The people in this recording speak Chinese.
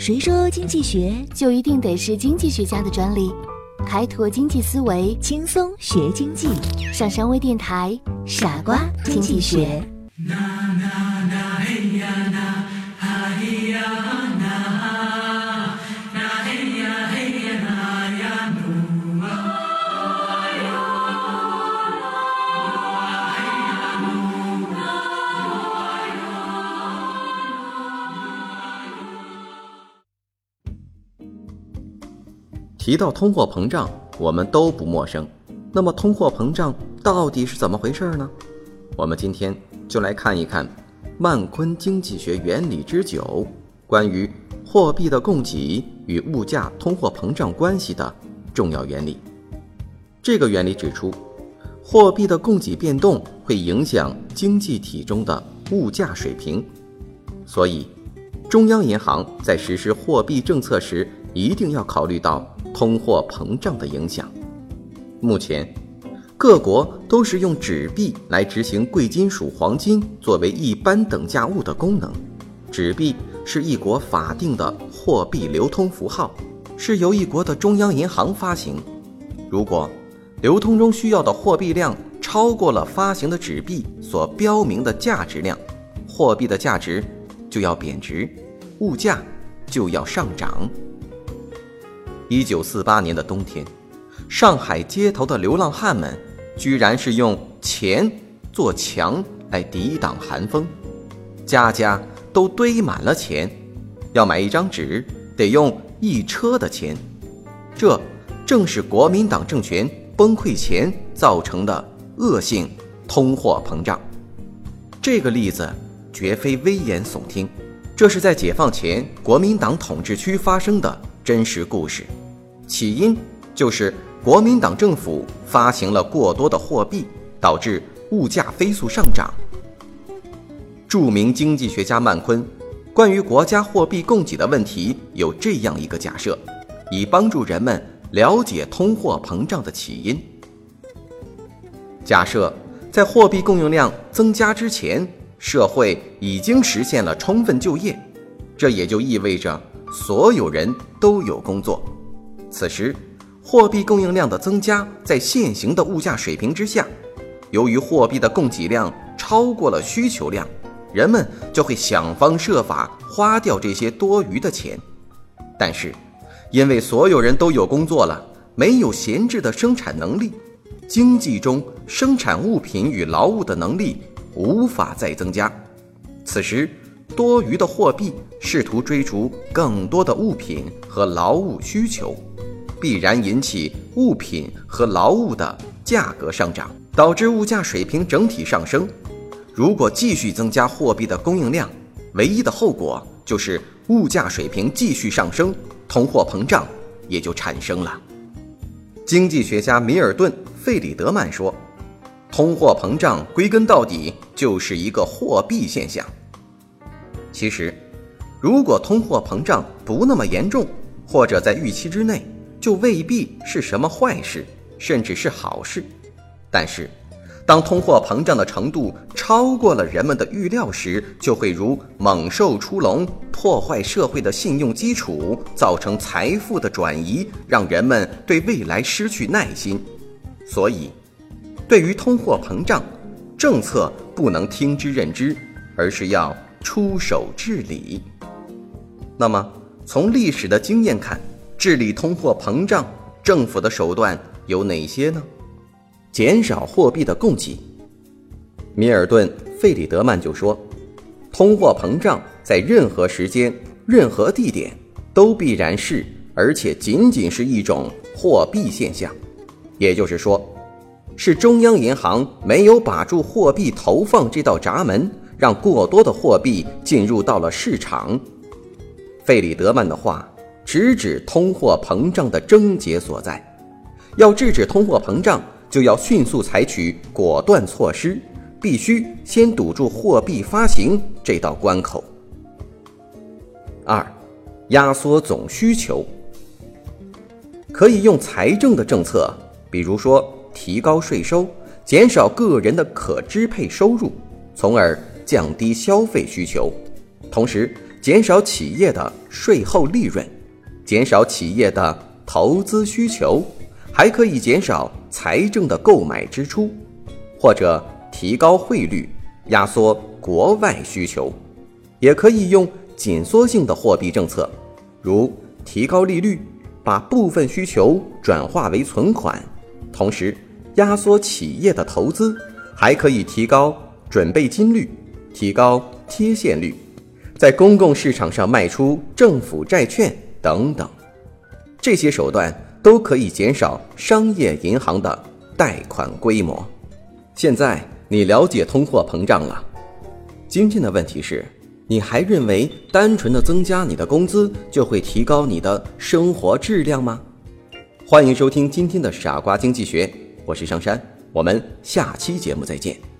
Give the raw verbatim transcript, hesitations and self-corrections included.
谁说经济学就一定得是经济学家的专利？开拓经济思维，轻松学经济。上山微电台，傻瓜经济学。 提到通货膨胀，我们都不陌生。那么通货膨胀到底是怎么回事呢？我们今天就来看一看曼昆经济学原理之九，关于货币的供给与物价通货膨胀关系的重要原理。这个原理指出，货币的供给变动会影响经济体中的物价水平，所以中央银行在实施货币政策时一定要考虑到通货膨胀的影响。目前各国都是用纸币来执行贵金属黄金作为一般等价物的功能。纸币是一国法定的货币流通符号，是由一国的中央银行发行。如果流通中需要的货币量超过了发行的纸币所标明的价值量，货币的价值就要贬值，物价就要上涨。一九四八年的冬天，上海街头的流浪汉们居然是用钱做墙来抵挡寒风，家家都堆满了钱，要买一张纸得用一车的钱。这正是国民党政权崩溃前造成的恶性通货膨胀。这个例子绝非危言耸听，这是在解放前国民党统治区发生的真实故事。起因就是国民党政府发行了过多的货币，导致物价飞速上涨。著名经济学家曼昆关于国家货币供给的问题有这样一个假设，以帮助人们了解通货膨胀的起因。假设在货币供应量增加之前，社会已经实现了充分就业，这也就意味着所有人都有工作。此时货币供应量的增加在现行的物价水平之下，由于货币的供给量超过了需求量，人们就会想方设法花掉这些多余的钱。但是因为所有人都有工作了，没有闲置的生产能力，经济中生产物品与劳务的能力无法再增加。此时多余的货币试图追逐更多的物品和劳务需求，必然引起物品和劳务的价格上涨，导致物价水平整体上升。如果继续增加货币的供应量，唯一的后果就是物价水平继续上升，通货膨胀也就产生了。经济学家米尔顿·费里德曼说，通货膨胀归根到底就是一个货币现象。其实如果通货膨胀不那么严重，或者在预期之内，就未必是什么坏事，甚至是好事。但是当通货膨胀的程度超过了人们的预料时，就会如猛兽出笼，破坏社会的信用基础，造成财富的转移，让人们对未来失去耐心。所以对于通货膨胀，政策不能听之任之，而是要出手治理。那么从历史的经验看，治理通货膨胀政府的手段有哪些呢？减少货币的供给。米尔顿·费里德曼就说，通货膨胀在任何时间、任何地点都必然是，而且仅仅是一种货币现象。也就是说，是中央银行没有把住货币投放这道闸门，让过多的货币进入到了市场。费里德曼的话直指通货膨胀的症结所在。要制止通货膨胀，就要迅速采取果断措施，必须先堵住货币发行这道关口。二、压缩总需求。可以用财政的政策，比如说提高税收，减少个人的可支配收入，从而降低消费需求，同时减少企业的税后利润，减少企业的投资需求，还可以减少财政的购买支出，或者提高汇率，压缩国外需求。也可以用紧缩性的货币政策，如提高利率，把部分需求转化为存款，同时压缩企业的投资，还可以提高准备金率，提高贴现率，在公共市场上卖出政府债券等等。这些手段都可以减少商业银行的贷款规模。现在你了解通货膨胀了。今天的问题是，你还认为单纯的增加你的工资就会提高你的生活质量吗？欢迎收听今天的傻瓜经济学，我是上山，我们下期节目再见。